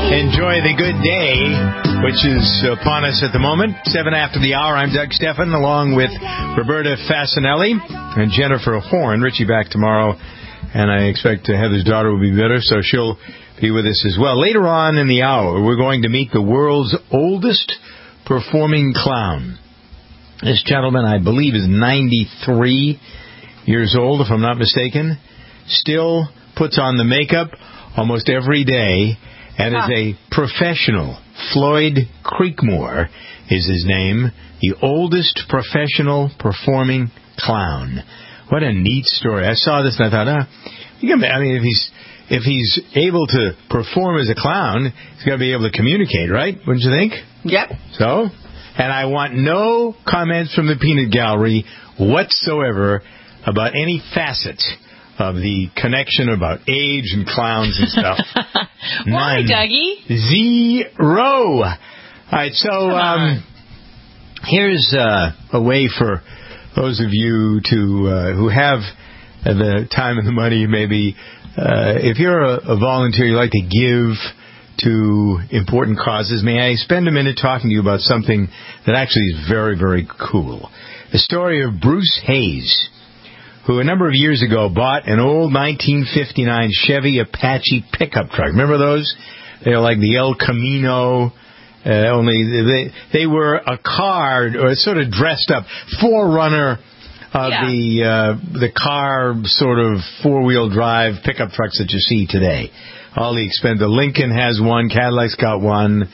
Enjoy the good day, which is upon us at the moment. 7 after the hour, I'm Doug Stephan, along with Roberta Fasanelli and Jennifer Horn. Richie back tomorrow, and I expect Heather's daughter will be better, so she'll be with us as well. Later on in the hour, we're going to meet the world's oldest performing clown. This gentleman, I believe, is 93 years old, if I'm not mistaken. Still puts on the makeup almost every day, and is a professional. Floyd Creekmore is his name, the oldest professional performing clown. What a neat story. I saw this and I thought, if he's able to perform as a clown, he's got to be able to communicate, right? Wouldn't you think? Yep. So, and I want no comments from the peanut gallery whatsoever about any facet of the connection about age and clowns and stuff. Why, Dougie? Zero. All right, so here's a way for those of you who have the time and the money, maybe, if you're a volunteer, you like to give to important causes, may I spend a minute talking to you about something that actually is very, very cool. The story of Bruce Hayes, who a number of years ago bought an old 1959 Chevy Apache pickup truck. Remember those? They were like the El Camino, only they were a car, or sort of dressed up, forerunner of the car sort of four-wheel drive pickup trucks that you see today. All the expensive. Lincoln has one, Cadillac's got one.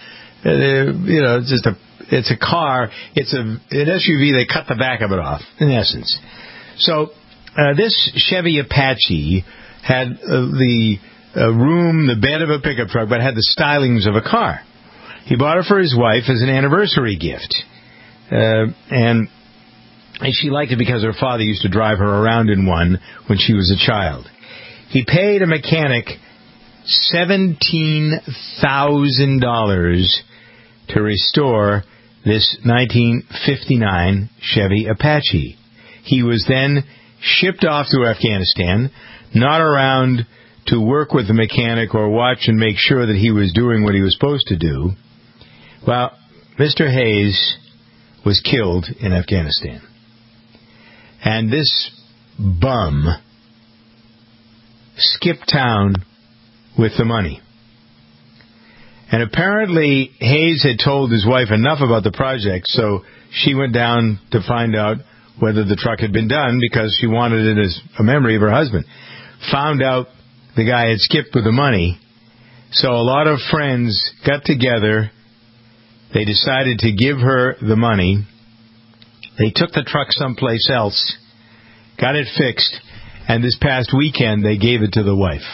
It's a car. It's an SUV. They cut the back of it off, in essence. So this Chevy Apache had the room, the bed of a pickup truck, but had the stylings of a car. He bought it for his wife as an anniversary gift. And she liked it because her father used to drive her around in one when she was a child. He paid a mechanic $17,000 to restore this 1959 Chevy Apache. He was then shipped off to Afghanistan, not around to work with the mechanic or watch and make sure that he was doing what he was supposed to do. Well, Mr. Hayes was killed in Afghanistan. And this bum skipped town with the money. And apparently Hayes had told his wife enough about the project, so she went down to find out whether the truck had been done because she wanted it as a memory of her husband. Found out the guy had skipped with the money. So a lot of friends got together. They decided to give her the money. They took the truck someplace else, got it fixed, and this past weekend they gave it to the wife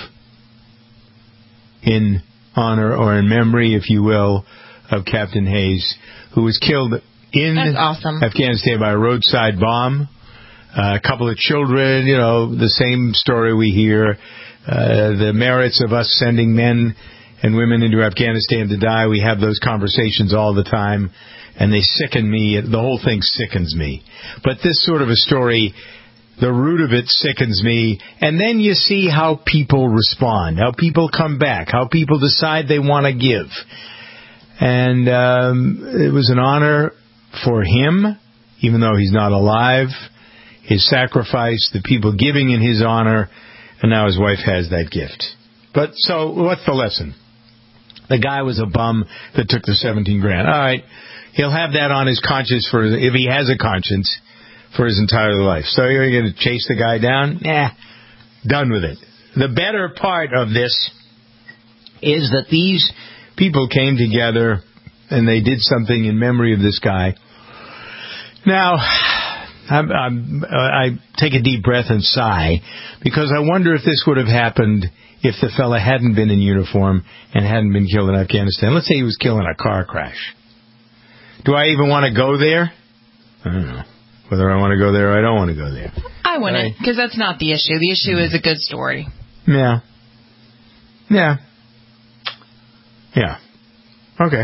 in honor or in memory, if you will, of Captain Hayes, who was killed in Afghanistan by a roadside bomb. A couple of children, the same story we hear. The merits of us sending men and women into Afghanistan to die, we have those conversations all the time, and they sicken me. The whole thing sickens me. But this sort of a story, the root of it sickens me, and then you see how people respond, how people come back, how people decide they want to give. And it was an honor for him, even though he's not alive, his sacrifice, the people giving in his honor, and now his wife has that gift. But so what's the lesson? The guy was a bum that took the $17,000. All right, he'll have that on his conscience if he has a conscience, for his entire life. So you're going to chase the guy down? Done with it. The better part of this is that these people came together and they did something in memory of this guy. Now, I take a deep breath and sigh, because I wonder if this would have happened if the fella hadn't been in uniform and hadn't been killed in Afghanistan. Let's say he was killed in a car crash. Do I even want to go there? I don't know. Whether I want to go there or I don't want to go there. I wouldn't, because that's not the issue. The issue is a good story. Yeah. Okay.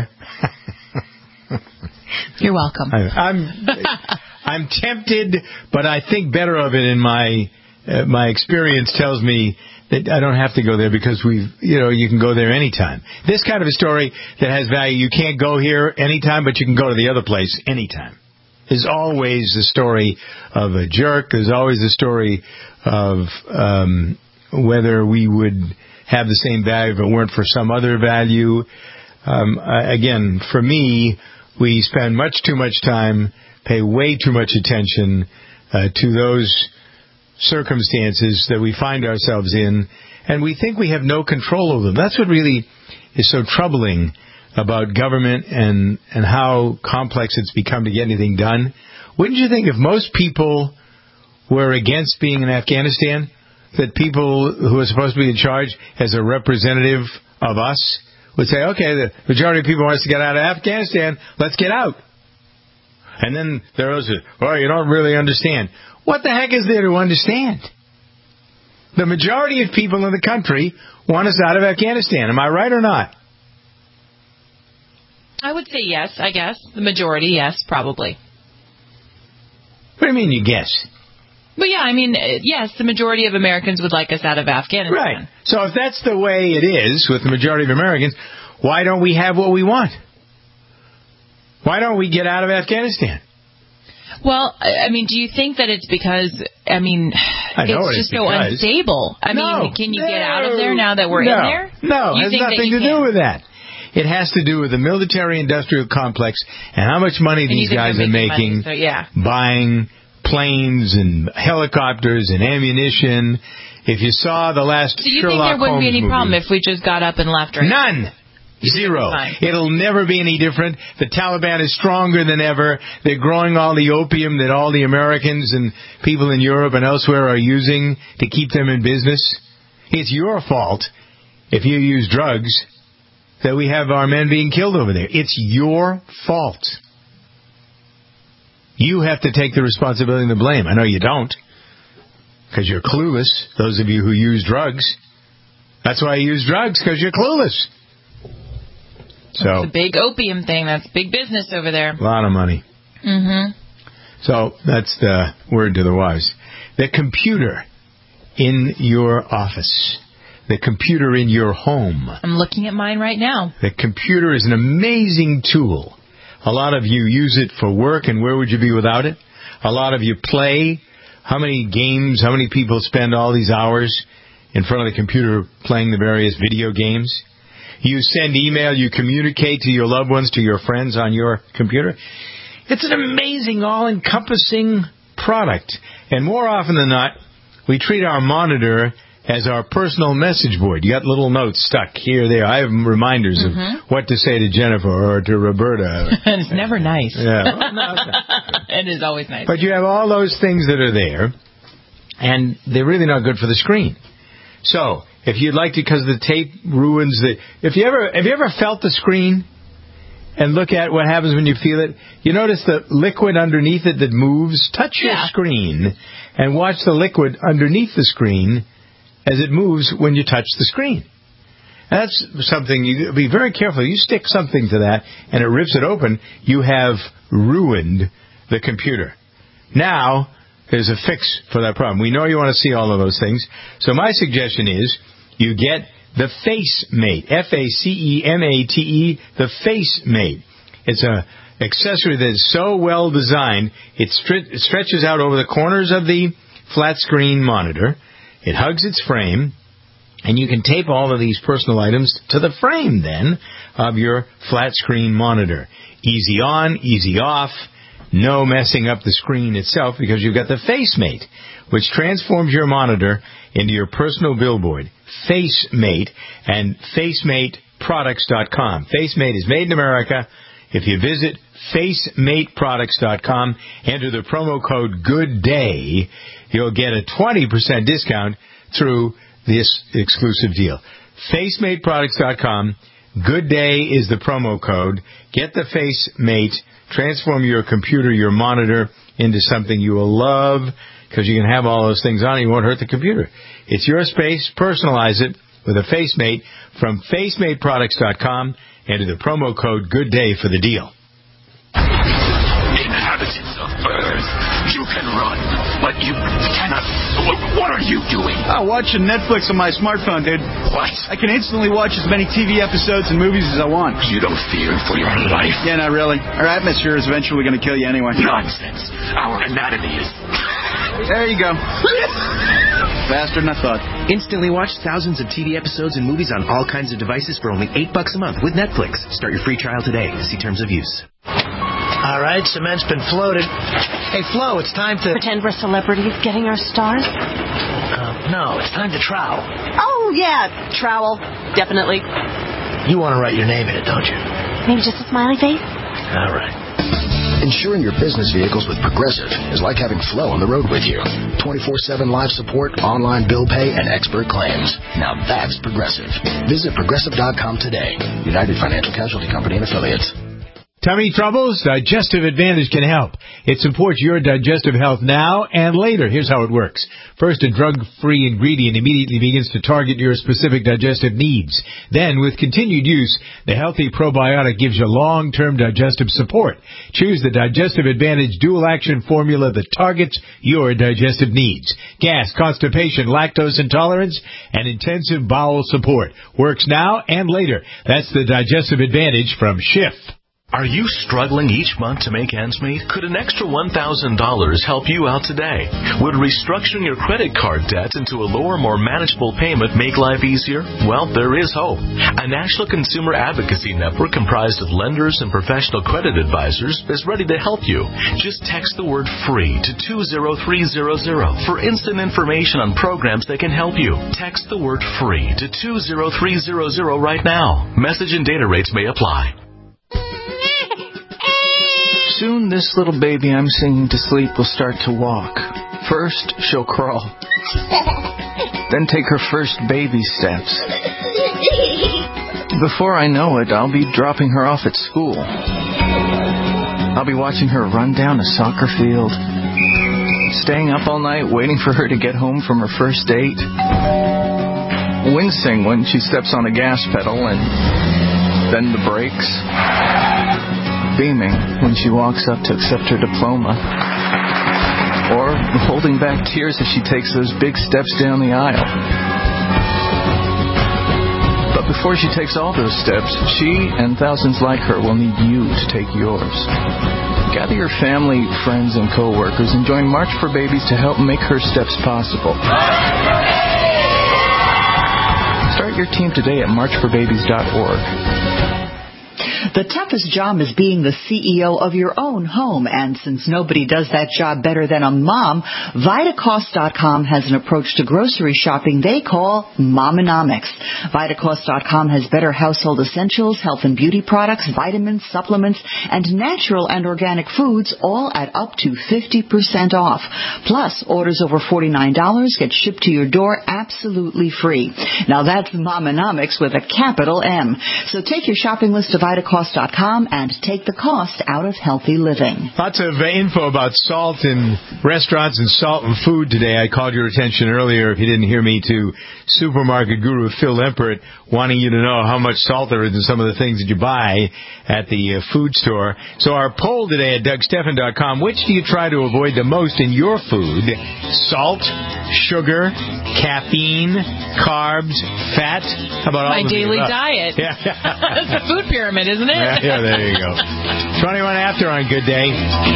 You're welcome. I'm tempted, but I think better of it in my experience tells me I don't have to go there because you can go there anytime. This kind of a story that has value, you can't go here anytime, but you can go to the other place anytime. There's always the story of a jerk. There's always the story of whether we would have the same value if it weren't for some other value. Again, for me, we spend much too much time, pay way too much attention to those circumstances that we find ourselves in, and we think we have no control over them. That's what really is so troubling about government and how complex it's become to get anything done. Wouldn't you think if most people were against being in Afghanistan, that people who are supposed to be in charge as a representative of us would say, okay, the majority of people want us to get out of Afghanistan, let's get out. And then there are those who, you don't really understand. What the heck is there to understand? The majority of people in the country want us out of Afghanistan. Am I right or not? I would say yes, I guess. The majority, yes, probably. What do you mean you guess? But yeah, I mean, yes, the majority of Americans would like us out of Afghanistan. Right. So if that's the way it is with the majority of Americans, why don't we have what we want? Why don't we get out of Afghanistan? Well, I mean, do you think that it's because, it's just so unstable? Can you get out of there now that we're in there? No, it has nothing to do with that. It has to do with the military-industrial complex and how much money these guys are making, buying planes and helicopters and ammunition. If you saw the last Sherlock Holmes movie... So you think there wouldn't be any problem if we just got up and left right now? None! Zero. It'll never be any different. The Taliban is stronger than ever. They're growing all the opium that all the Americans and people in Europe and elsewhere are using to keep them in business. It's your fault, if you use drugs, that we have our men being killed over there. It's your fault. You have to take the responsibility and the blame. I know you don't, because you're clueless, those of you who use drugs. That's why you use drugs, because you're clueless. So, it's a big opium thing. That's big business over there. A lot of money. Mm-hmm. So that's the word to the wise. The computer in your office. The computer in your home. I'm looking at mine right now. The computer is an amazing tool. A lot of you use it for work, and where would you be without it? A lot of you play. How many people spend all these hours in front of the computer playing the various video games? You send email, you communicate to your loved ones, to your friends on your computer. It's an amazing, all-encompassing product. And more often than not, we treat our monitor as our personal message board. You got little notes stuck here or there. I have reminders of what to say to Jennifer or to Roberta. It's never nice. Yeah. Well, no, it's not. It is always nice. But you have all those things that are there, and they're really not good for the screen. So, if you'd like to, because the tape ruins the... Have you ever felt the screen and look at what happens when you feel it? You notice the liquid underneath it that moves? Touch your screen and watch the liquid underneath the screen as it moves when you touch the screen. That's something, you be very careful. You stick something to that and it rips it open, you have ruined the computer. Now, there's a fix for that problem. We know you want to see all of those things. So my suggestion is you get the FaceMate, F-A-C-E-M-A-T-E, the FaceMate. It's an accessory that is so well designed, it stretches out over the corners of the flat screen monitor. It hugs its frame, and you can tape all of these personal items to the frame, then, of your flat screen monitor. Easy on, easy off, no messing up the screen itself, because you've got the FaceMate, which transforms your monitor into your personal billboard. FaceMate and FaceMateProducts.com. FaceMate is made in America. If you visit FaceMateProducts.com, enter the promo code GOODDAY, you'll get a 20% discount through this exclusive deal. FaceMateProducts.com, Good Day is the promo code. Get the FaceMate, transform your computer, your monitor, into something you will love, because you can have all those things on it. You won't hurt the computer. It's your space. Personalize it with a FaceMate from FaceMateProducts.com. Enter the promo code GOODDAY for the deal. Inhabitants of Earth, you can run, But you cannot... What are you doing? Watching Netflix on my smartphone, dude. What? I can instantly watch as many TV episodes and movies as I want. You don't fear for your life? Yeah, not really. Our atmosphere is eventually going to kill you anyway. Nonsense. Our anatomy is... There you go. Faster than I thought. Instantly watch thousands of TV episodes and movies on all kinds of devices for only $8 a month with Netflix. Start your free trial today. See terms of use. All right, cement's been floated. Hey, Flo, it's time to... Pretend we're celebrities getting our stars? No, it's time to trowel. Oh, yeah, trowel. Definitely. You want to write your name in it, don't you? Maybe just a smiley face? All right. Insuring your business vehicles with Progressive is like having Flo on the road with you. 24/7 live support, online bill pay, and expert claims. Now that's Progressive. Visit Progressive.com today. United Financial Casualty Company and Affiliates. Tummy troubles? Digestive Advantage can help. It supports your digestive health now and later. Here's how it works. First, a drug-free ingredient immediately begins to target your specific digestive needs. Then, with continued use, the healthy probiotic gives you long-term digestive support. Choose the Digestive Advantage dual-action formula that targets your digestive needs. Gas, constipation, lactose intolerance, and intensive bowel support. Works now and later. That's the Digestive Advantage from Schiff. Are you struggling each month to make ends meet? Could an extra $1,000 help you out today? Would restructuring your credit card debt into a lower, more manageable payment make life easier? Well, there is hope. A national consumer advocacy network comprised of lenders and professional credit advisors is ready to help you. Just text the word FREE to 20300 for instant information on programs that can help you. Text the word FREE to 20300 right now. Message and data rates may apply. Soon this little baby I'm singing to sleep will start to walk. First, she'll crawl. Then take her first baby steps. Before I know it, I'll be dropping her off at school. I'll be watching her run down a soccer field, staying up all night waiting for her to get home from her first date, wincing when she steps on a gas pedal and then the brakes, beaming when she walks up to accept her diploma, or holding back tears as she takes those big steps down the aisle. But before she takes all those steps, she and thousands like her will need you to take yours. Gather your family, friends, and co-workers and join March for Babies to help make her steps possible. Start your team today at marchforbabies.org. The toughest job is being the CEO of your own home, and since nobody does that job better than a mom, Vitacost.com has an approach to grocery shopping they call Momonomics. Vitacost.com has better household essentials, health and beauty products, vitamins, supplements, and natural and organic foods, all at up to 50% off. Plus, orders over $49 get shipped to your door absolutely free. Now that's Momonomics with a capital M. So take your shopping list to Vitacost.com and take the cost out of healthy living. Lots of info about salt in restaurants and salt in food today. I called your attention earlier, if you didn't hear me, to supermarket guru Phil Lempert wanting you to know how much salt there is in some of the things that you buy at the food store. So our poll today at DougStephan.com, which do you try to avoid the most in your food? Salt, sugar, caffeine, carbs, fat? How about all my daily diet? Yeah. It's a food pyramid, isn't it? Yeah, there you go. 21 after on Good Day.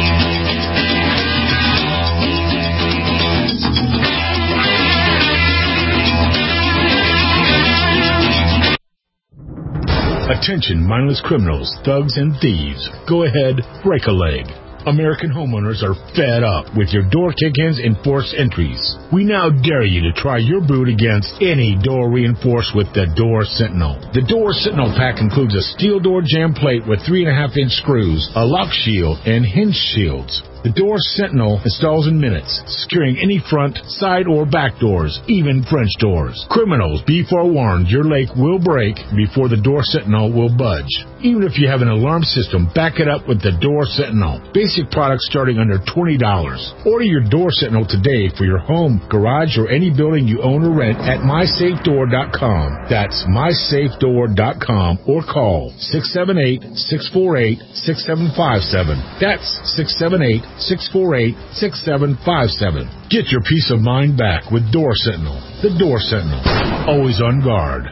Attention, mindless criminals, thugs, and thieves. Go ahead, break a leg. American homeowners are fed up with your door kick-ins and forced entries. We now dare you to try your boot against any door reinforced with the Door Sentinel. The Door Sentinel pack includes a steel door jam plate with 3.5-inch screws, a lock shield, and hinge shields. The Door Sentinel installs in minutes, securing any front, side, or back doors, even French doors. Criminals, be forewarned, your leg will break before the Door Sentinel will budge. Even if you have an alarm system, back it up with the Door Sentinel. Basic products starting under $20. Order your Door Sentinel today for your home, garage, or any building you own or rent at MySafeDoor.com. That's MySafeDoor.com or call 678-648-6757. That's 678-648-6757. 648-6757. Get your peace of mind back with Door Sentinel. The Door Sentinel. Always on guard.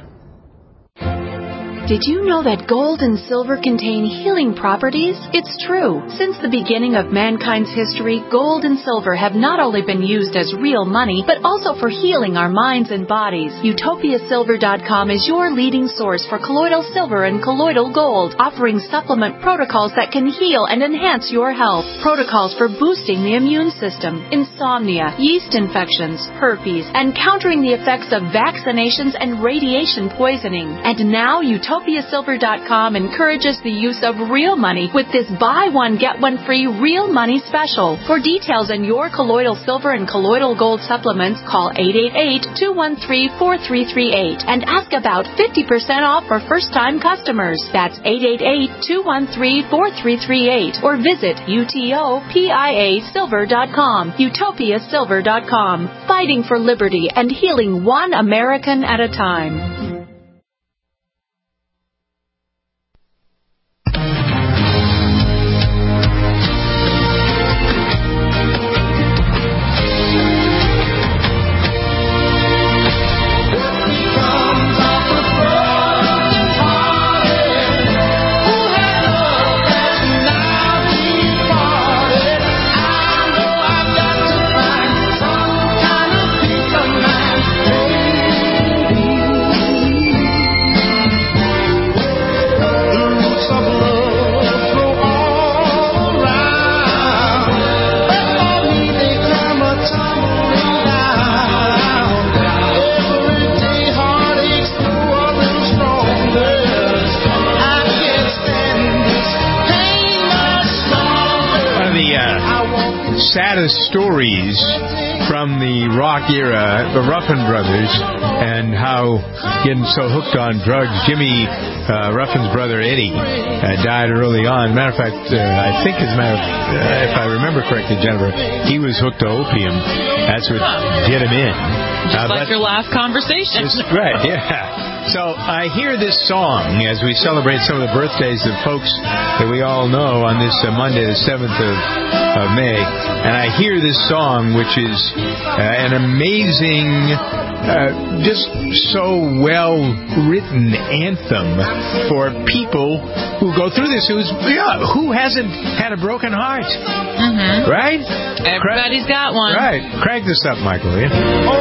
Did you know that gold and silver contain healing properties? It's true. Since the beginning of mankind's history, gold and silver have not only been used as real money, but also for healing our minds and bodies. UtopiaSilver.com is your leading source for colloidal silver and colloidal gold, offering supplement protocols that can heal and enhance your health. Protocols for boosting the immune system, insomnia, yeast infections, herpes, and countering the effects of vaccinations and radiation poisoning. And now UtopiaSilver.com encourages the use of real money with this buy one, get one free real money special. For details on your colloidal silver and colloidal gold supplements, call 888-213-4338 and ask about 50% off for first-time customers. That's 888-213-4338 or visit UTOPIASilver.com. UtopiaSilver.com. Fighting for liberty and healing one American at a time. Saddest stories from the rock era, the Ruffin Brothers, and how getting so hooked on drugs. Jimmy Ruffin's brother Eddie died early on. Matter of fact, I think if I remember correctly, Jennifer, he was hooked to opium. That's what did him in. Just like your last conversation. Right, yeah. So I hear this song as we celebrate some of the birthdays of folks that we all know on this Monday, the 7th of May. And I hear this song, which is an amazing, just so well-written anthem for people who go through this. Who hasn't had a broken heart? Mm-hmm. Right? Everybody's got one. Right. Crank this up, Michael. Yeah?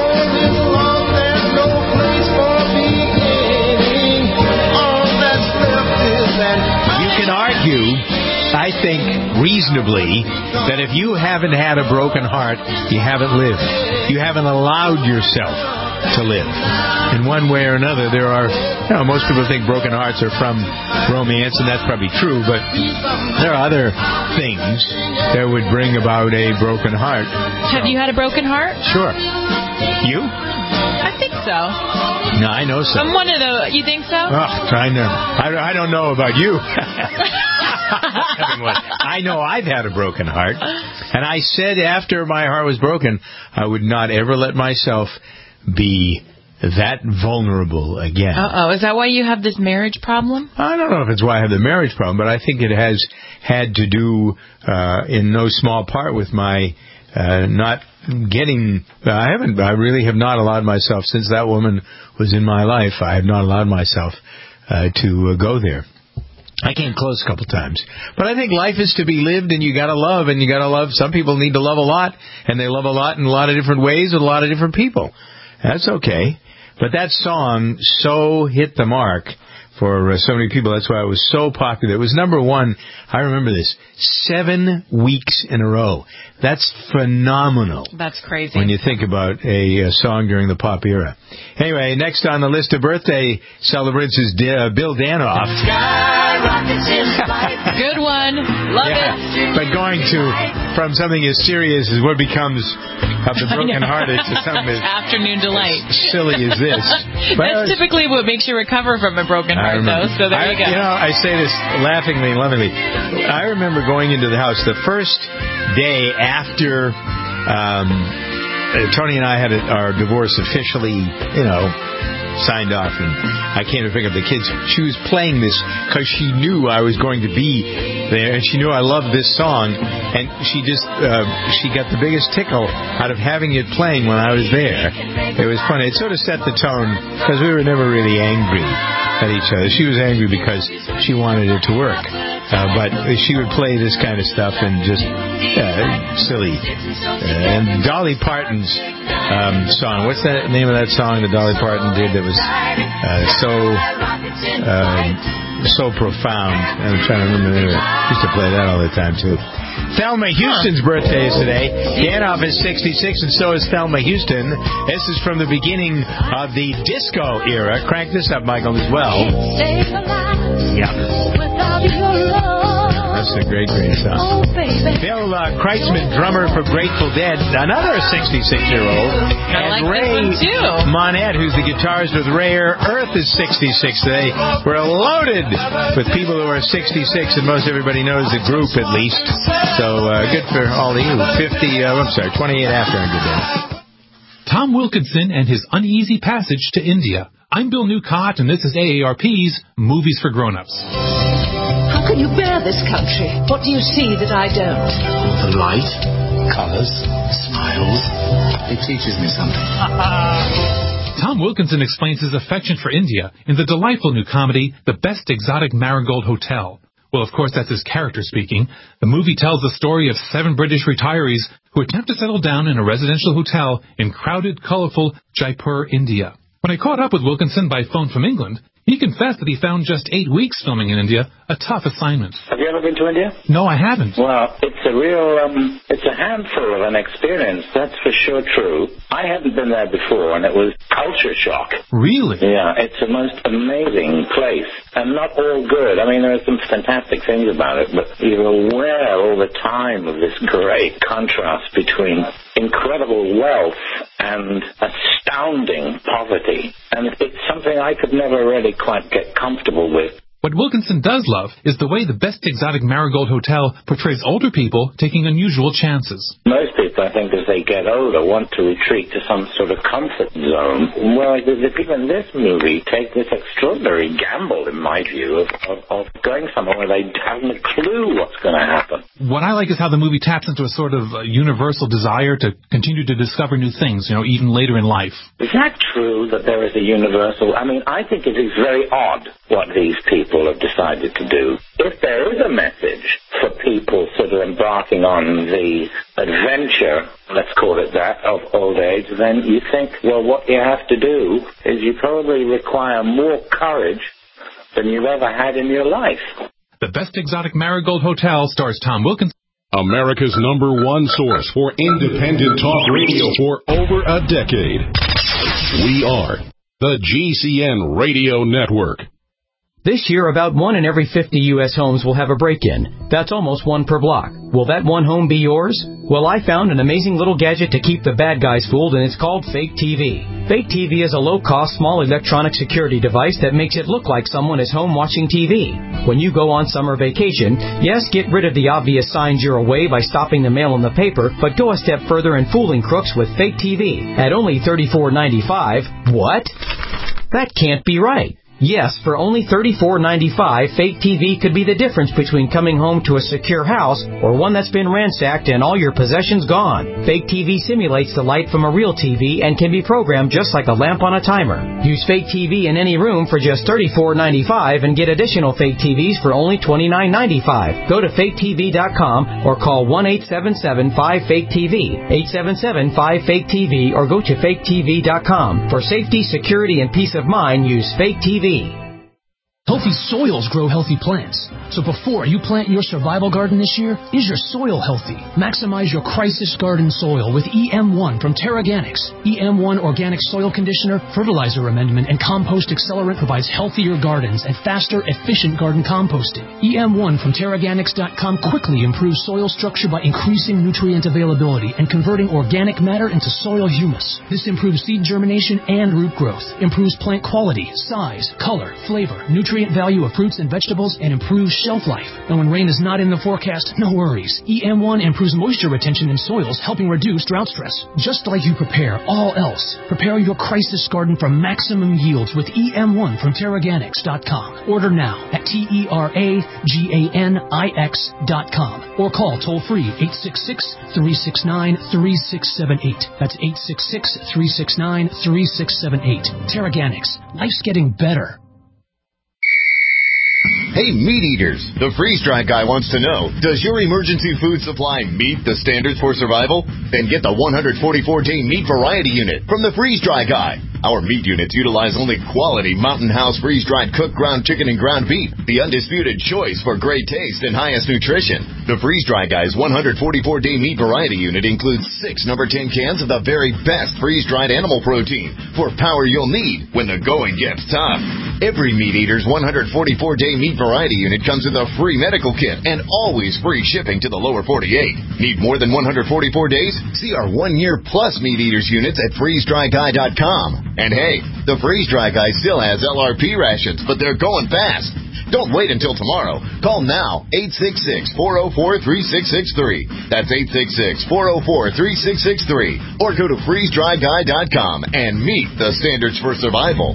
You can argue, I think, reasonably, that if you haven't had a broken heart, you haven't lived. You haven't allowed yourself to live. In one way or another, there are, most people think broken hearts are from romance, and that's probably true, but there are other things that would bring about a broken heart. Have you had a broken heart? Sure. You? I think so. No, I know so. I'm one of those. You think so? I don't know about you. I know I've had a broken heart. And I said after my heart was broken, I would not ever let myself be that vulnerable again. Uh-oh. Is that why you have this marriage problem? I don't know if it's why I have the marriage problem, but I think it has had to do in no small part with my not getting... I really have not allowed myself, since that woman was in my life, I have not allowed myself to go there. I came close a couple times. But I think life is to be lived, and you got to love, and you got to love. Some people need to love a lot, and they love a lot in a lot of different ways with a lot of different people. That's okay. But that song so hit the mark for so many people. That's why it was so popular. It was number one. I remember this. 7 weeks in a row. That's phenomenal. That's crazy. When you think about a song during the pop era. Anyway, next on the list of birthday celebrants is Bill Danoff. Good one. Love it. But going from something as serious as what becomes of the broken-hearted to something as afternoon delight. Silly as this. That's typically what makes you recover from a broken heart, though. So there you go. I say this laughingly and lovingly. I remember going into the house the first day after Tony and I had our divorce officially, signed off, and I came to pick up the kids. She was playing this because she knew I was going to be there, and she knew I loved this song, and she just she got the biggest tickle out of having it playing when I was there. It was funny. It sort of set the tone because we were never really angry at each other. She was angry because she wanted it to work, but she would play this kind of stuff and just silly. And Dolly Parton's song, what's the name of that song that Dolly Parton did that was so profound? I'm trying to remember the name of it. I used to play that all the time too. Thelma Houston's birthday is today. Danoff is 66, and so is Thelma Houston. This is from the beginning of the disco era. Crank this up, Michael, as well. Yeah. That's a great, great song. Bill Kreutzmann, drummer for Grateful Dead, another 66-year-old. And Ray Monette, who's the guitarist with Rare Earth, is 66 today. We're loaded with people who are 66, and most everybody knows the group at least. So good for all of you. 28 after a good day. Tom Wilkinson and his uneasy passage to India. I'm Bill Newcott, and this is AARP's Movies for Grown-Ups. How can you bear this country? What do you see that I don't? The light, colors, smiles. It teaches me something. Tom Wilkinson explains his affection for India in the delightful new comedy, The Best Exotic Marigold Hotel. Well, of course, that's his character speaking. The movie tells the story of 7 British retirees who attempt to settle down in a residential hotel in crowded, colorful Jaipur, India. When I caught up with Wilkinson by phone from England, he confessed that he found just 8 weeks filming in India a tough assignment. Have you ever been to India? No, I haven't. Well, it's a real, it's a handful of an experience. That's for sure true. I hadn't been there before, and it was culture shock. Really? Yeah, it's a most amazing place, and not all good. I mean, there are some fantastic things about it, but you're aware all the time of this great contrast between incredible wealth and astounding poverty. And it's something I could never really quite get comfortable with. What Wilkinson does love is the way The Best Exotic Marigold Hotel portrays older people taking unusual chances. Most people, I think, as they get older, want to retreat to some sort of comfort zone. Well, the people in this movie take this extraordinary gamble, in my view, of going somewhere where they haven't a clue what's going to happen. What I like is how the movie taps into a sort of universal desire to continue to discover new things, even later in life. Is that true, that there is a universal? I mean, I think it is very odd what these people have decided to do. If there is a message for people sort of embarking on the adventure, let's call it that, of old age, then you think, well, what you have to do is you probably require more courage than you've ever had in your life. The Best Exotic Marigold Hotel stars Tom Wilkinson. America's #1 source for independent talk radio for over a decade. We are the GCN Radio Network. This year, about 1 in every 50 U.S. homes will have a break-in. That's almost 1 per block. Will that one home be yours? Well, I found an amazing little gadget to keep the bad guys fooled, and it's called Fake TV. Fake TV is a low-cost, small electronic security device that makes it look like someone is home watching TV. When you go on summer vacation, yes, get rid of the obvious signs you're away by stopping the mail in the paper, but go a step further in fooling crooks with Fake TV. At only $34.95, what? That can't be right. Yes, for only $34.95, Fake TV could be the difference between coming home to a secure house or one that's been ransacked and all your possessions gone. Fake TV simulates the light from a real TV and can be programmed just like a lamp on a timer. Use Fake TV in any room for just $34.95 and get additional Fake TVs for only $29.95. Go to faketv.com or call 1-877-5-FAKE-TV, 877-5-FAKE-TV, or go to faketv.com. For safety, security, and peace of mind, use Fake TV. Healthy soils grow healthy plants. So before you plant your survival garden this year, is your soil healthy? Maximize your crisis garden soil with EM1 from Terraganics. EM1 Organic Soil Conditioner, Fertilizer Amendment, and Compost Accelerant provides healthier gardens and faster, efficient garden composting. EM1 from Terraganics.com quickly improves soil structure by increasing nutrient availability and converting organic matter into soil humus. This improves seed germination and root growth, improves plant quality, size, color, flavor, nutrient nutrient value of fruits and vegetables and improves shelf life. And when rain is not in the forecast, no worries. EM1 improves moisture retention in soils, helping reduce drought stress. Just like you prepare all else, prepare your crisis garden for maximum yields with EM1 from Terraganics.com. Order now at TerraGanix.com or call toll-free 866-369-3678. That's 866-369-3678. Terraganics. Life's getting better. Hey, meat eaters! The freeze-dry guy wants to know, does your emergency food supply meet the standards for survival? Then get the 144-day meat variety unit from the freeze-dry guy. Our meat units utilize only quality Mountain House freeze-dried cooked ground chicken and ground beef, the undisputed choice for great taste and highest nutrition. The freeze-dry guy's 144-day meat variety unit includes 6 number 10 cans of the very best freeze-dried animal protein for power you'll need when the going gets tough. Every meat eater's 144-day meat variety unit comes with a free medical kit and always free shipping to the lower 48. Need more than 144 days? See our 1-year plus meat eaters units at freezedryguy.com. And hey, the freeze-dry guy still has LRP rations, but they're going fast. Don't wait until tomorrow. Call now, 866-404-3663. That's 866-404-3663. Or go to freezedryguy.com and meet the standards for survival.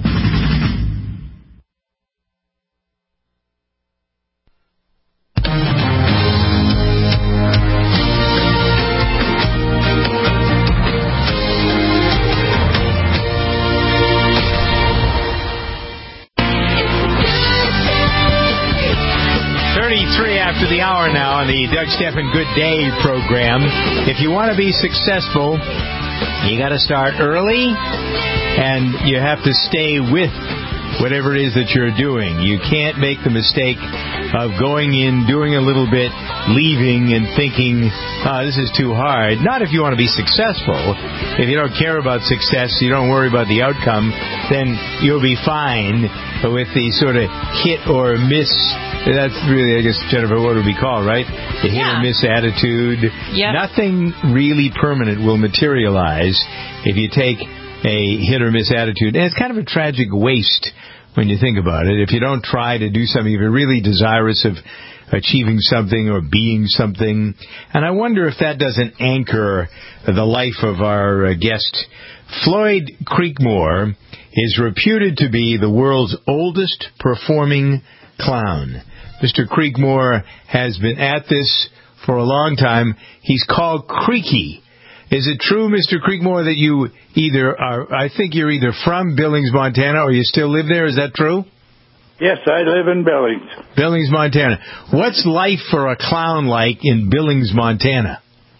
After the hour now on the Doug Stephan Good Day program. If you want to be successful, you got to start early, and you have to stay with whatever it is that you're doing. You can't make the mistake of going in, doing a little bit, leaving, and thinking, this is too hard. Not if you want to be successful. If you don't care about success, you don't worry about the outcome, then you'll be fine. But with the sort of hit or miss, that's really, I guess, Jennifer, what would we call, right? The hit or miss attitude. Yep. Nothing really permanent will materialize if you take a hit or miss attitude. And it's kind of a tragic waste when you think about it. If you don't try to do something, if you're really desirous of achieving something or being something. And I wonder if that doesn't anchor the life of our guest. Floyd Creekmore is reputed to be the world's oldest performing clown. Mr. Creekmore has been at this for a long time. He's called Creaky. Is it true, Mr. Creekmore, that you either are, I think you're either from Billings, Montana, or you still live there? Is that true? Yes, I live in Billings. Billings, Montana. What's life for a clown like in Billings, Montana?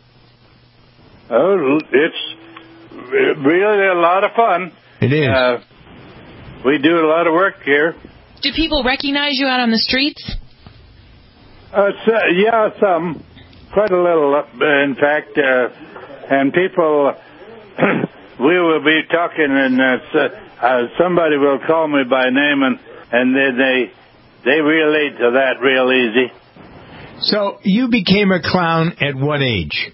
Oh, it's really a lot of fun. It is. We do a lot of work here. Do people recognize you out on the streets? Yeah, some. Quite a little, in fact. And people, we will be talking, and somebody will call me by name, and they relate to that real easy. So you became a clown at what age?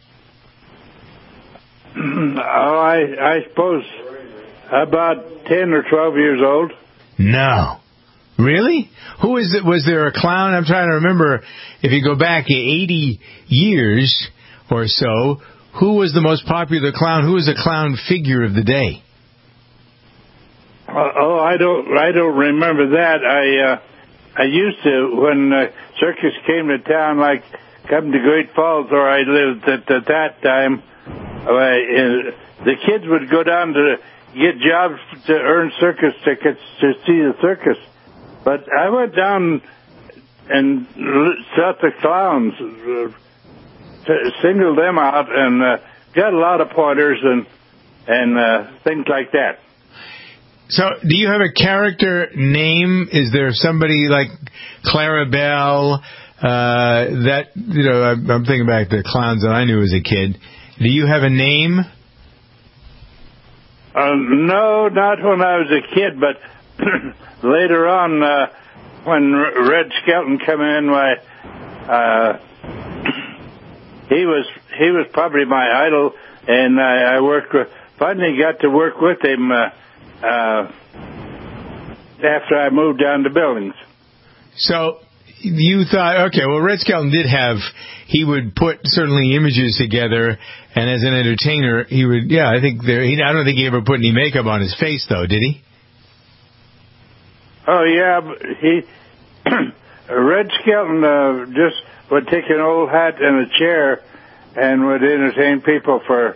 I suppose about 10 or 12 years old. No. Really? Who is it? Was there a clown? I'm trying to remember. If you go back 80 years or so, who was the most popular clown? Who was the clown figure of the day? I don't remember that. I used to, when circus came to town, like come to Great Falls where I lived at that time, the kids would go down to get jobs to earn circus tickets to see the circus. But I went down and saw the clowns, singled them out, and got a lot of pointers and things like that. So, do you have a character name? Is there somebody like Clarabelle? That, you know, I'm thinking back to the clowns that I knew as a kid. Do you have a name? No, not when I was a kid, but later on, when Red Skelton came in, he was probably my idol, and I finally got to work with him after I moved down to Billings. So you thought, okay, well, Red Skelton he would put certainly images together, and as an entertainer, he would, I don't think he ever put any makeup on his face, though, did he? Oh, yeah, Red Skelton just would take an old hat and a chair and would entertain people for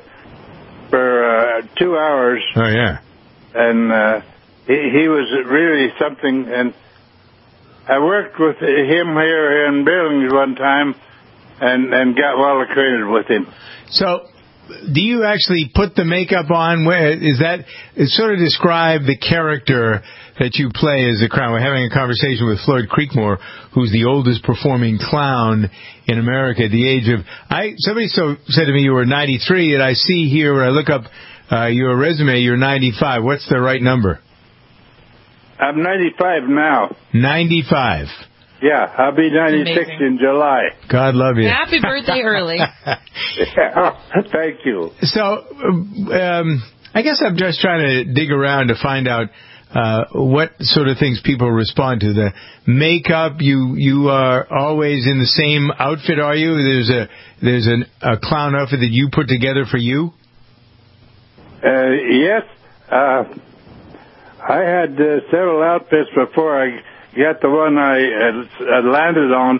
2 hours. Oh, yeah. And he was really something, and I worked with him here in Billings one time and got well acquainted with him. So, do you actually put the makeup on? Sort of describe the character that you play as a clown. We're having a conversation with Floyd Creekmore, who's the oldest performing clown in America at the age of... Somebody said to me you were 93, and I see here when I look up your resume, you're 95. What's the right number? I'm 95 now. 95. Yeah, I'll be 96 in July. God love you. Happy birthday early. Thank you. So, I guess I'm just trying to dig around to find out what sort of things people respond to. The makeup, you are always in the same outfit, are you? There's a clown outfit that you put together for you? Yes. I had several outfits before I got the one I landed on.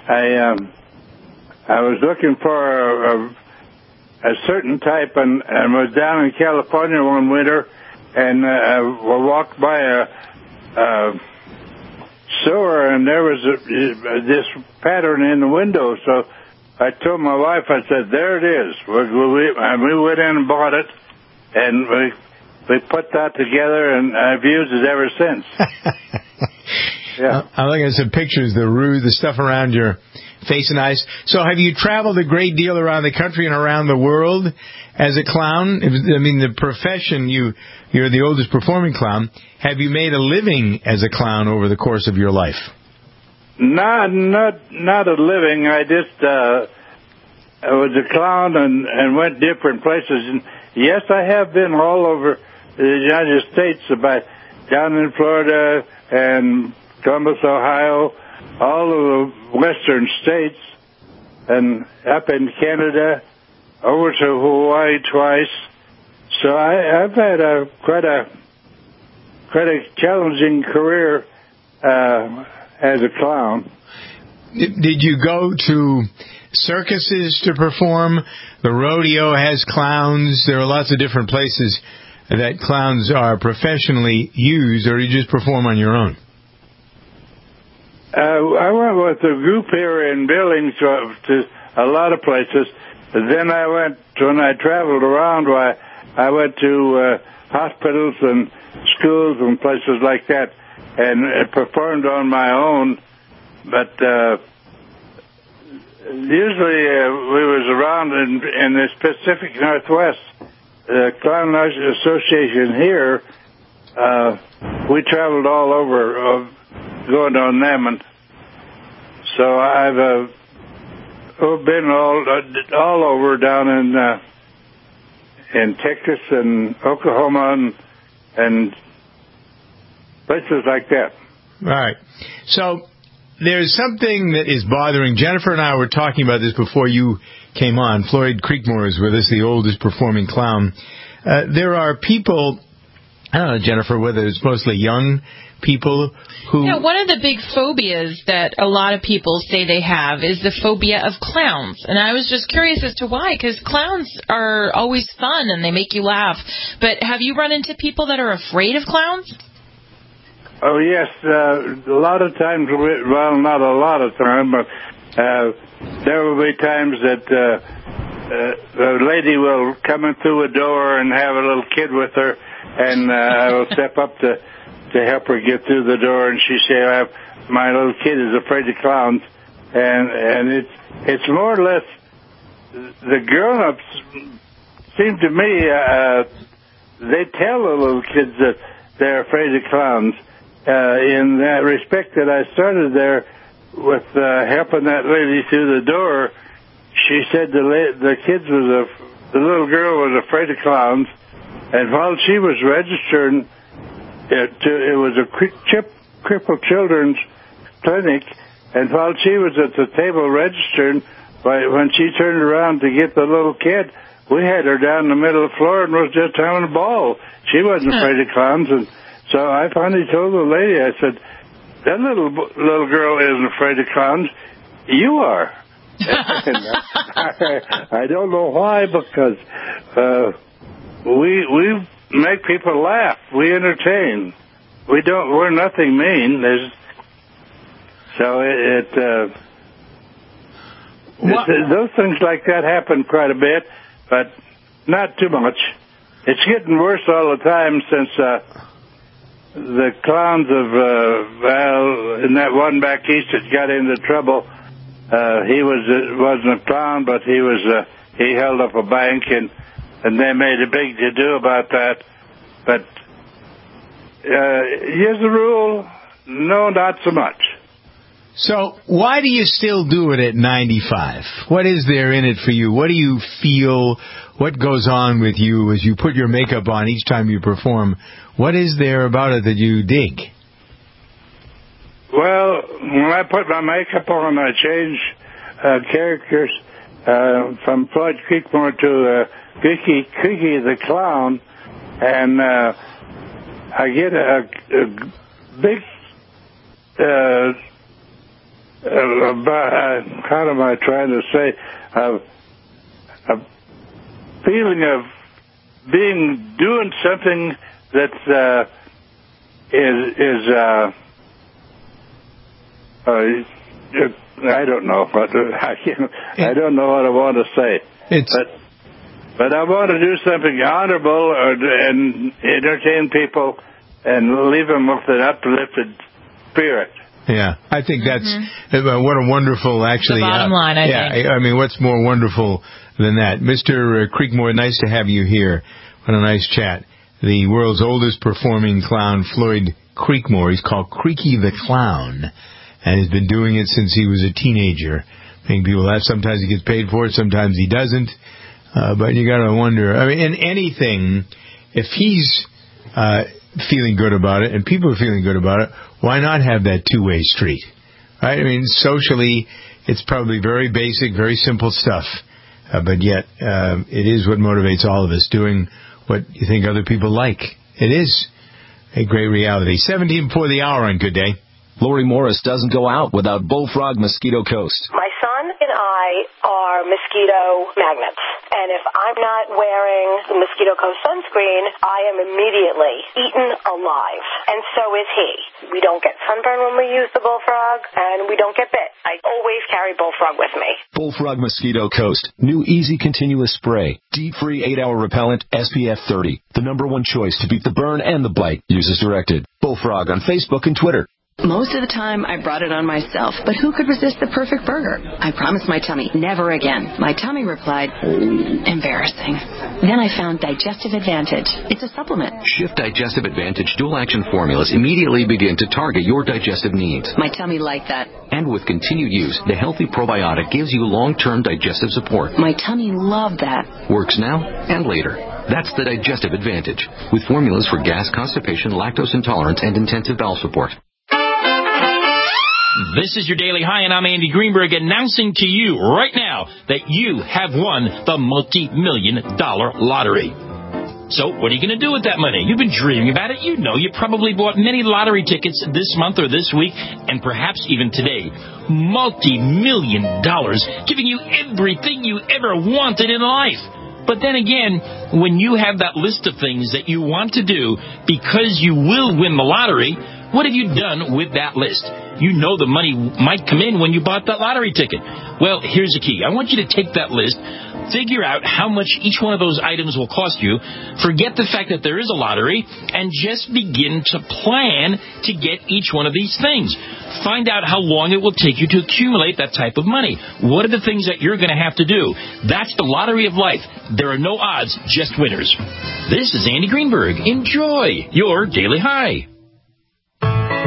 I was looking for a certain type and was down in California one winter and walked by a store and there was this pattern in the window. So I told my wife, I said, there it is. We went in and bought it, and we put that together, and I've used it ever since. Yeah. I'm looking at some pictures, the stuff around your face and eyes. So have you traveled a great deal around the country and around the world as a clown? I mean, the profession, you're the oldest performing clown. Have you made a living as a clown over the course of your life? Not a living. I just I was a clown and went different places. And yes, I have been all over the United States, down in Florida and Columbus, Ohio, all of the western states, and up in Canada, over to Hawaii twice. So I've had quite a challenging career as a clown. Did you go to circuses to perform? The rodeo has clowns. There are lots of different places that clowns are professionally used, or you just perform on your own? I went with a group here in Billings to a lot of places. Then when I traveled around, I went to hospitals and schools and places like that and performed on my own. But usually we was around in the Pacific Northwest. The Clown Association here, we traveled all over going on them, and so I've been all over down in Texas and Oklahoma and places like that. All right. So there's something that is bothering. Jennifer and I were talking about this before you came on. Floyd Creekmore is with us, the oldest performing clown. There are people, I don't know, Jennifer, whether it's mostly young people who... Yeah, one of the big phobias that a lot of people say they have is the phobia of clowns. And I was just curious as to why, because clowns are always fun and they make you laugh. But have you run into people that are afraid of clowns? Oh, yes. A lot of times, well, not a lot of time, but there will be times that a lady will come in through a door and have a little kid with her, and I will step up to help her get through the door, and she say, my little kid is afraid of clowns. And it's more or less, the grown-ups seem to me, they tell the little kids that they're afraid of clowns. In that respect that I started there with helping that lady through the door, she said the little girl was afraid of clowns, and while she was registering, it was a crippled children's clinic, and while she was at the table registering, when she turned around to get the little kid, we had her down in the middle of the floor and was just having a ball. She wasn't afraid of clowns, and so I finally told the lady, I said, that little girl isn't afraid of clowns. You are. I don't know why, because we make people laugh. We entertain. We're nothing mean. Those things like that happen quite a bit, but not too much. It's getting worse all the time since the clowns of in that one back east that got into trouble. He wasn't a clown, but he held up a bank, and they made a big to-do about that. But here's the rule: no, not so much. So why do you still do it at 95? What is there in it for you? What do you feel? What goes on with you as you put your makeup on each time you perform? What is there about it that you dig? Well, when I put my makeup on, I change characters from Floyd Creekmore to Creaky the Clown, and I get a big... how am I trying to say, a feeling of doing something that I don't know what I don't know what I want to say. But I want to do something honorable and entertain people and leave them with an uplifted spirit. Yeah, I think that's what a wonderful, actually. The bottom line, I think. I mean, what's more wonderful than that? Mr. Creekmore, nice to have you here. What a nice chat. The world's oldest performing clown, Floyd Creekmore. He's called Creaky the Clown, and he's been doing it since he was a teenager. Making people laugh. Sometimes he gets paid for it, sometimes he doesn't. But you got to wonder. I mean, in anything, if he's feeling good about it and people are feeling good about it, why not have that two-way street? Right? I mean, socially, it's probably very basic, very simple stuff. But yet, it is what motivates all of us, doing what you think other people like. It is a great reality. 17 before the hour on Good Day. Lori Morris doesn't go out without Bullfrog Mosquito Coast. My son and I are mosquito magnets. And if I'm not wearing the Mosquito Coast sunscreen, I am immediately eaten alive. And so is he. We don't get sunburn when we use the Bullfrog, and we don't get bit. I always carry Bullfrog with me. Bullfrog Mosquito Coast. New easy continuous spray. Deep free 8-hour repellent SPF 30. The #1 choice to beat the burn and the bite. Use as directed. Bullfrog on Facebook and Twitter. Most of the time, I brought it on myself, but who could resist the perfect burger? I promised my tummy, never again. My tummy replied, embarrassing. Then I found Digestive Advantage. It's a supplement. Shift Digestive Advantage dual-action formulas immediately begin to target your digestive needs. My tummy liked that. And with continued use, the Healthy Probiotic gives you long-term digestive support. My tummy loved that. Works now and later. That's the Digestive Advantage, with formulas for gas, constipation, lactose intolerance, and intensive bowel support. This is your Daily High, and I'm Andy Greenberg announcing to you right now that you have won the multi-million-dollar lottery. So what are you going to do with that money? You've been dreaming about it. You know you probably bought many lottery tickets this month or this week, and perhaps even today. Multi-million dollars, giving you everything you ever wanted in life. But then again, when you have that list of things that you want to do because you will win the lottery, what have you done with that list? You know the money might come in when you bought that lottery ticket. Well, here's the key. I want you to take that list, figure out how much each one of those items will cost you, forget the fact that there is a lottery, and just begin to plan to get each one of these things. Find out how long it will take you to accumulate that type of money. What are the things that you're going to have to do? That's the lottery of life. There are no odds, just winners. This is Andy Greenberg. Enjoy your Daily High.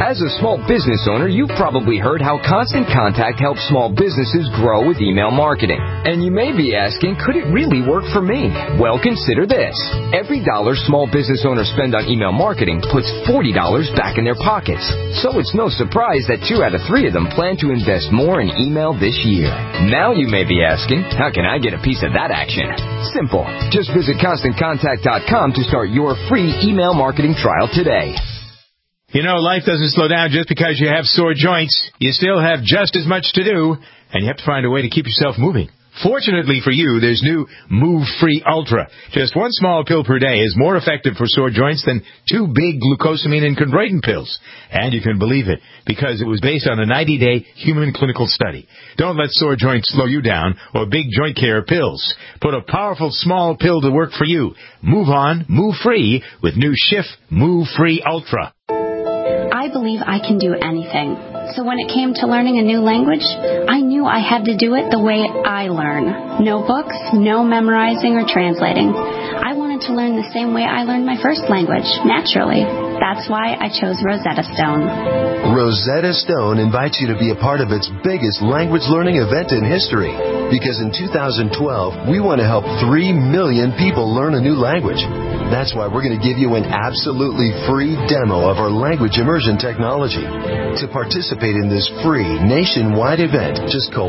As a small business owner, you've probably heard how Constant Contact helps small businesses grow with email marketing. And you may be asking, could it really work for me? Well, consider this. Every dollar small business owners spend on email marketing puts $40 back in their pockets. So it's no surprise that 2 out of 3 of them plan to invest more in email this year. Now you may be asking, how can I get a piece of that action? Simple. Just visit ConstantContact.com to start your free email marketing trial today. You know, life doesn't slow down just because you have sore joints. You still have just as much to do, and you have to find a way to keep yourself moving. Fortunately for you, there's new Move Free Ultra. Just 1 small pill per day is more effective for sore joints than 2 big glucosamine and chondroitin pills. And you can believe it, because it was based on a 90-day human clinical study. Don't let sore joints slow you down or big joint care pills. Put a powerful small pill to work for you. Move on, move free with new Schiff Move Free Ultra. I believe I can do anything. So when it came to learning a new language, I knew I had to do it the way I learn. No books, no memorizing or translating. I wanted to learn the same way I learned my first language, naturally. That's why I chose Rosetta Stone. Rosetta Stone invites you to be a part of its biggest language learning event in history. Because in 2012, we want to help 3 million people learn a new language. That's why we're going to give you an absolutely free demo of our language immersion technology. To participate in this free nationwide event, just call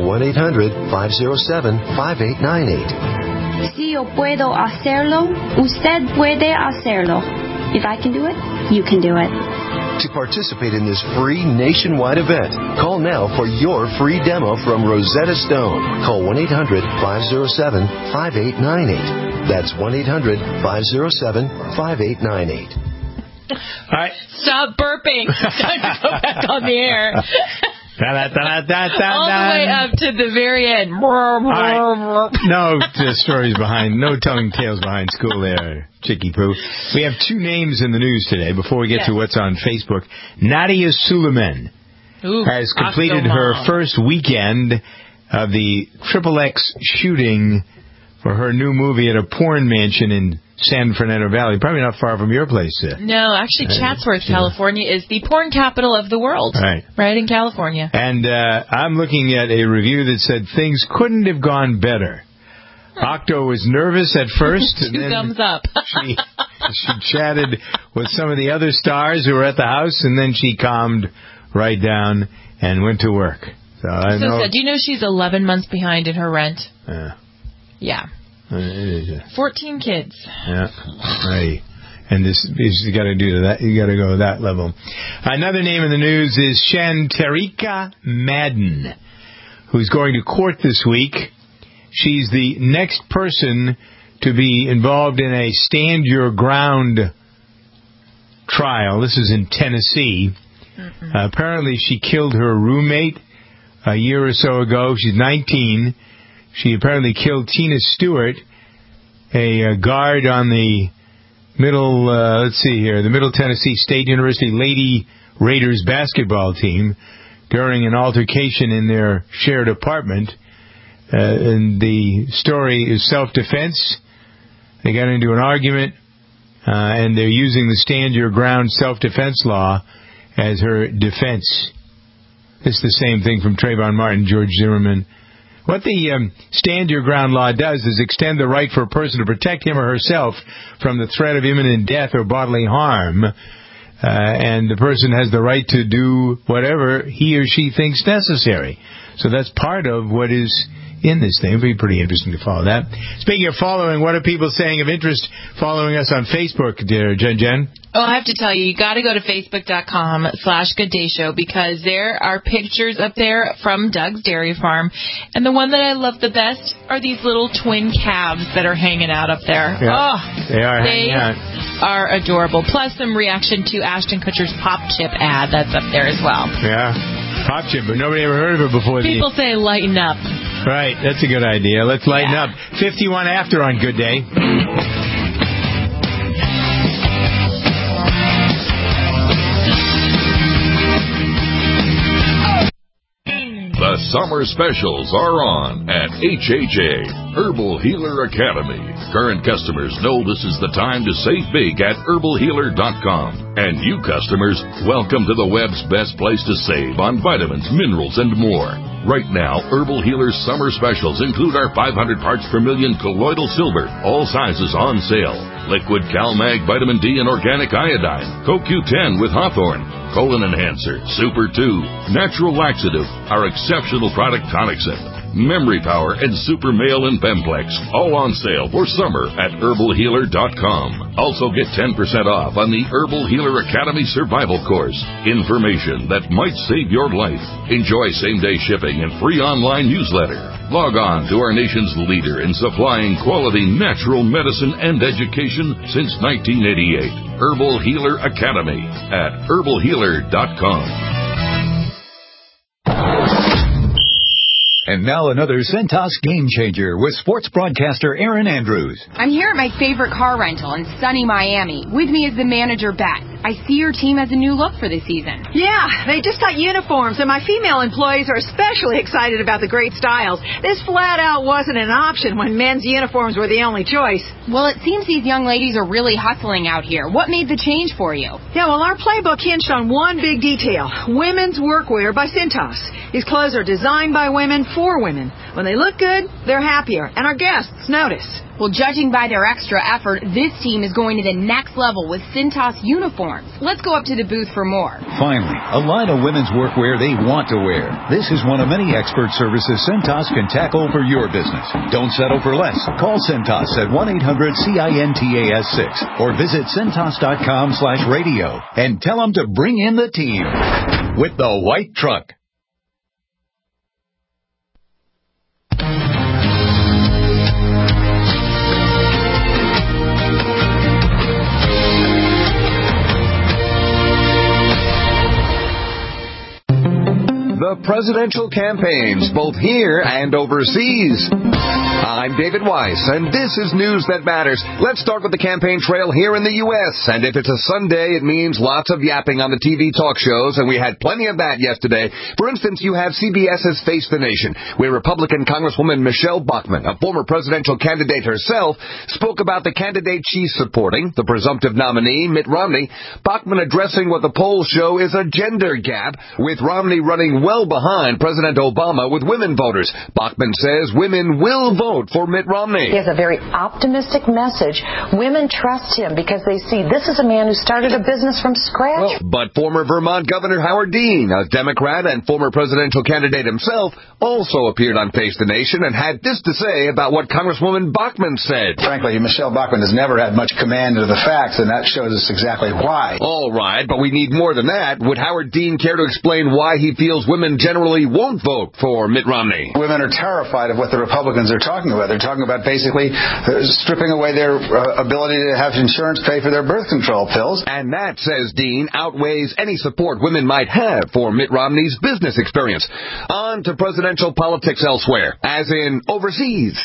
1-800-507-5898. Si yo puedo hacerlo, usted puede hacerlo. If I can do it, you can do it. To participate in this free nationwide event, call now for your free demo from Rosetta Stone. Call 1-800-507-5898. That's 1-800-507-5898. All right. Stop burping. Time to go back on the air. All the way up to the very end. No stories behind, no telling tales behind school there, Chicky Poo. We have 2 names in the news today before we get to what's on Facebook. Nadia Suleiman has completed her first weekend of the XXX shooting for her new movie at a porn mansion in San Fernando Valley, probably not far from your place. No, actually, Chatsworth, California is the porn capital of the world. Right in California. And I'm looking at a review that said things couldn't have gone better. Octo was nervous at first. Two thumbs up. she chatted with some of the other stars who were at the house, and then she calmed right down and went to work. So I know. Do you know she's 11 months behind in her rent? Yeah. 14 kids. Yeah, right. And this you got to do that. You got to go to that level. Another name in the news is Shantarika Madden, who's going to court this week. She's the next person to be involved in a stand your ground trial. This is in Tennessee. Apparently, she killed her roommate a year or so ago. She's 19. She apparently killed Tina Stewart, a guard on the the Middle Tennessee State University Lady Raiders basketball team during an altercation in their shared apartment. And the story is self-defense. They got into an argument, and they're using the stand your ground self-defense law as her defense. It's the same thing from Trayvon Martin, George Zimmerman. What the stand your ground law does is extend the right for a person to protect him or herself from the threat of imminent death or bodily harm. And the person has the right to do whatever he or she thinks necessary. So that's part of what is in this thing. It'll be pretty interesting to follow that. Speaking of following, what are people saying of interest following us on Facebook, dear Jen? Oh, I have to tell you, you got to go to Facebook.com/GoodDayShow because there are pictures up there from Doug's Dairy Farm. And the one that I love the best are these little twin calves that are hanging out up there. Yeah, they are hanging out. Are adorable. Plus some reaction to Ashton Kutcher's Pop Chip ad that's up there as well. Yeah, Pop Chip, but nobody ever heard of it before. People say lighten up. Right, that's a good idea. Let's lighten up. 51 after on Good Day. The The summer specials are on at HHA, Herbal Healer Academy. Current customers know this is the time to save big at herbalhealer.com. And new customers, welcome to the web's best place to save on vitamins, minerals, and more. Right now, Herbal Healer's summer specials include our 500 parts per million colloidal silver, all sizes on sale. Liquid CalMag Vitamin D and Organic Iodine, CoQ10 with Hawthorne, Colon Enhancer, Super 2, Natural Laxative, our exceptional product Tonicsyn, Memory Power, and Super Male and Bemplex, all on sale for summer at herbalhealer.com. Also get 10% off on the Herbal Healer Academy Survival Course. Information that might save your life. Enjoy same-day shipping and free online newsletter. Log on to our nation's leader in supplying quality natural medicine and education since 1988. Herbal Healer Academy at herbalhealer.com. And now another Centos game changer with sports broadcaster Erin Andrews. I'm here at my favorite car rental in sunny Miami. With me is the manager, Beth. I see your team has a new look for the season. Yeah, they just got uniforms, and my female employees are especially excited about the great styles. This flat out wasn't an option when men's uniforms were the only choice. Well, it seems these young ladies are really hustling out here. What made the change for you? Yeah, well, our playbook hinged on one big detail: women's workwear by Cintas. These clothes are designed by women for women. When they look good, they're happier, and our guests notice. Well, judging by their extra effort, this team is going to the next level with Cintas uniforms. Let's go up to the booth for more. Finally, a line of women's workwear they want to wear. This is one of many expert services Cintas can tackle for your business. Don't settle for less. Call Cintas at 1-800-CINTAS-6 or visit Cintas.com/radio and tell them to bring in the team with the white truck. The presidential campaigns, both here and overseas. I'm David Weiss, and this is News That Matters. Let's start with the campaign trail here in the U.S., and if it's a Sunday, it means lots of yapping on the TV talk shows, and we had plenty of that yesterday. For instance, you have CBS's Face the Nation, where Republican Congresswoman Michelle Bachmann, a former presidential candidate herself, spoke about the candidate she's supporting, the presumptive nominee, Mitt Romney. Bachmann addressing what the polls show is a gender gap, with Romney running well behind President Obama with women voters. Bachmann says women will vote for Mitt Romney. He has a very optimistic message. Women trust him because they see this is a man who started a business from scratch. But former Vermont Governor Howard Dean, a Democrat and former presidential candidate himself, also appeared on Face the Nation and had this to say about what Congresswoman Bachmann said. Frankly, Michelle Bachmann has never had much command of the facts, and that shows us exactly why. All right, but we need more than that. Would Howard Dean care to explain why he feels women generally won't vote for Mitt Romney? Women are terrified of what the Republicans are talking about. They're talking about basically stripping away their ability to have insurance pay for their birth control pills. And that, says Dean, outweighs any support women might have for Mitt Romney's business experience. On to presidential politics elsewhere, as in overseas.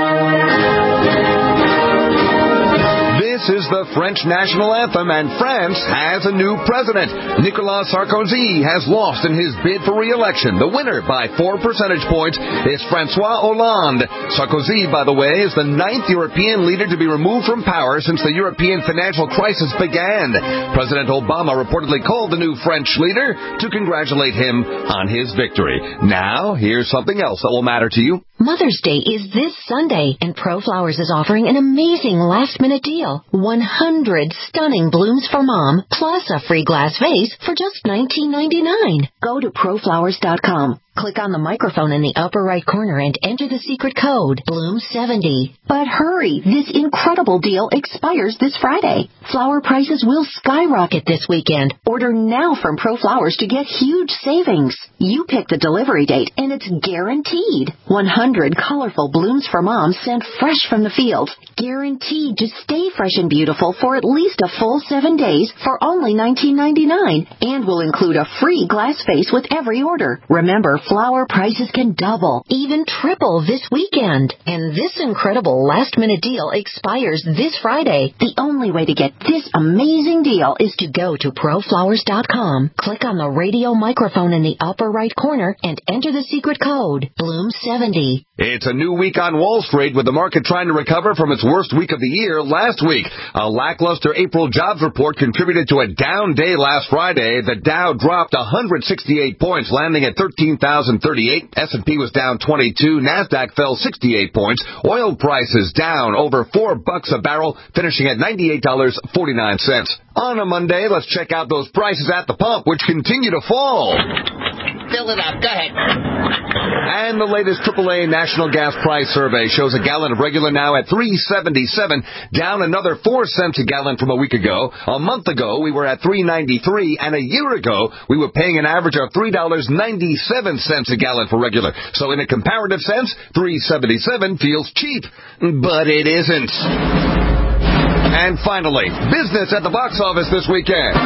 This is the French national anthem, and France has a new president. Nicolas Sarkozy has lost in his bid for re-election. The winner by 4 percentage points is François Hollande. Sarkozy, by the way, is the 9th European leader to be removed from power since the European financial crisis began. President Obama reportedly called the new French leader to congratulate him on his victory. Now, here's something else that will matter to you. Mother's Day is this Sunday, and ProFlowers is offering an amazing last-minute deal. 100 stunning blooms for Mom, plus a free glass vase for just $19.99. Go to ProFlowers.com. Click on the microphone in the upper right corner and enter the secret code, Bloom70. But hurry, this incredible deal expires this Friday. Flower prices will skyrocket this weekend. Order now from ProFlowers to get huge savings. You pick the delivery date and it's guaranteed. 100 colorful blooms for Mom sent fresh from the fields. Guaranteed to stay fresh and beautiful for at least a full 7 days for only $19.99. And will include a free glass vase with every order. Remember, flower prices can double, even triple this weekend. And this incredible last-minute deal expires this Friday. The only way to get this amazing deal is to go to proflowers.com, click on the radio microphone in the upper right corner, and enter the secret code, Bloom70. It's a new week on Wall Street with the market trying to recover from its worst week of the year last week. A lackluster April jobs report contributed to a down day last Friday. The Dow dropped 168 points, landing at 13,038. S&P was down 22. NASDAQ fell 68 points. Oil prices down over $4 a barrel, finishing at $98.49. On a Monday, let's check out those prices at the pump, which continue to fall. Fill it up. Go ahead. And the latest AAA National Gas Price Survey shows a gallon of regular now at $3.77, down another 4 cents a gallon from a week ago. A month ago, we were at $3.93, and a year ago, we were paying an average of $3.97 a gallon for regular. So in a comparative sense, $3.77 feels cheap, but it isn't. And finally, business at the box office this weekend.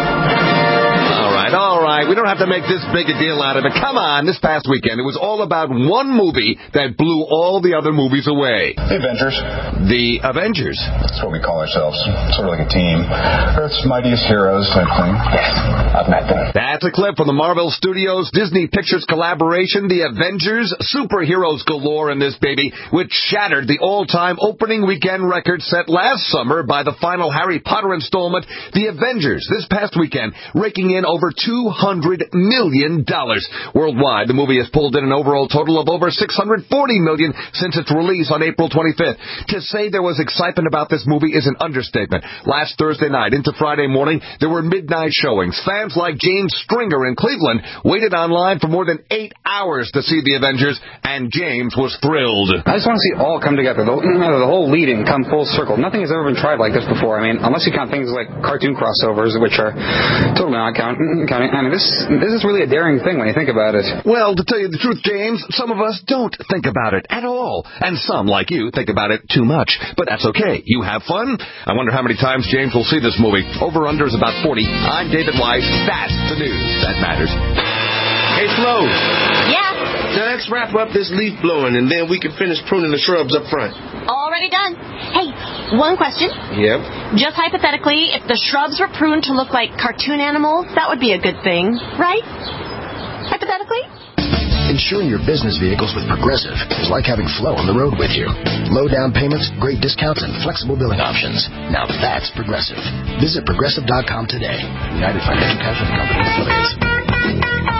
All right. We don't have to make this big a deal out of it. Come on, this past weekend, it was all about one movie that blew all the other movies away. The Avengers. The Avengers? That's what we call ourselves. Sort of like a team. Earth's mightiest heroes type thing. Yes, I've met them. That's a clip from the Marvel Studios Disney Pictures collaboration, The Avengers. Superheroes galore in this baby, which shattered the all-time opening weekend record set last summer by the final Harry Potter installment, The Avengers. This past weekend, raking in over $200 million. Worldwide, the movie has pulled in an overall total of over $640 million since its release on April 25th. To say there was excitement about this movie is an understatement. Last Thursday night into Friday morning, there were midnight showings. Fans like James Stringer in Cleveland waited online for more than 8 hours to see The Avengers, and James was thrilled. I just want to see it all come together. The whole leading come full circle. Nothing has ever been tried like this before. I mean, unless you count things like cartoon crossovers, which are totally not counting. I mean, this is really a daring thing when you think about it. Well, to tell you the truth, James, some of us don't think about it at all. And some, like you, think about it too much. But that's okay. You have fun. I wonder how many times James will see this movie. Over-under is about 40. I'm David Weiss. That's the news that matters. Hey, Flo. Yeah? Now let's wrap up this leaf blowing, and then we can finish pruning the shrubs up front. Already done. Hey, one question. Yep. Just hypothetically, if the shrubs were pruned to look like cartoon animals, that would be a good thing, right? Hypothetically? Insuring your business vehicles with Progressive is like having Flo on the road with you. Low down payments, great discounts, and flexible billing options. Now that's Progressive. Visit Progressive.com today. United Financial Casualty Company Affiliates.